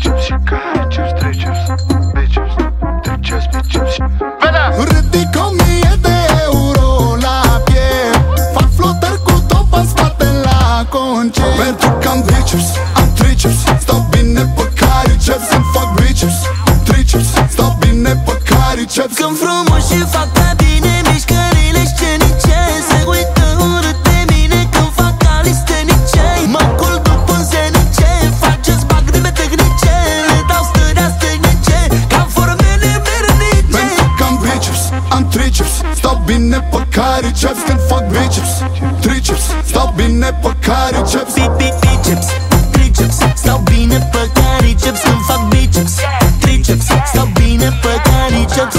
biceps și cariceps, triceps, biceps, triceps, biceps. Ridic 1000 de euro la piept, fac flotări cu top în spate la concert. Pentru că am biceps, am triceps, stau bine pe cariceps. Îmi fac biceps, triceps, stau bine pe cariceps. Când frumos și fac prea bine mișcările scenice, se uită urât de mine când fac calistenice. Mă culc după zenice, fac ce-ți bag rime tehnice, le dau stărea stănice, ca formele mernice. Pentru că am biceps, am triceps, stau bine pe cariceps. Când fac biceps, triceps, stau bine pe cariceps. Biceps, triceps, stau bine pe cariceps. Când fac biceps, triceps, stau bine pe cariceps.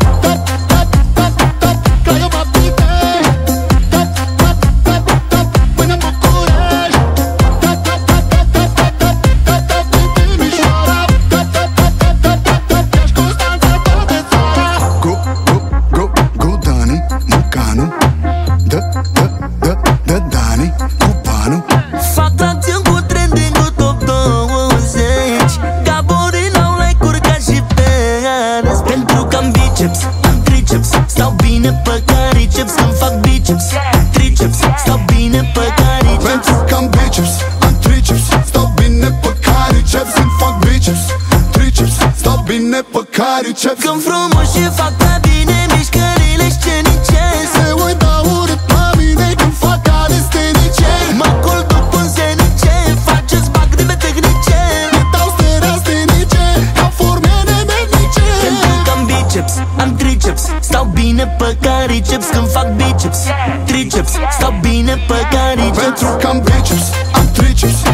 Fac acțiuni cu trending-ul top 20, Gaborii n-au like-uri ca și pe Ares. Pentru că am biceps, am triceps, stau bine pe cariceps. Când fac biceps, triceps, stau bine pe cariceps. Pentru că am biceps, am triceps, stau bine pe cariceps. Când fac biceps, triceps, stau bine pe cariceps. Când frumos și fac prea bine mișcările scenice, Se uită urât la mine când fac calistenice. mă culc după zenice, fac ce-ți bag rime tehnice, Le dau stărea stenice, ca formele mernice. pentru că am biceps, am triceps, stau bine pe cariceps. Când fac biceps, triceps, stau bine pe cariceps. Pentru că am biceps, am triceps,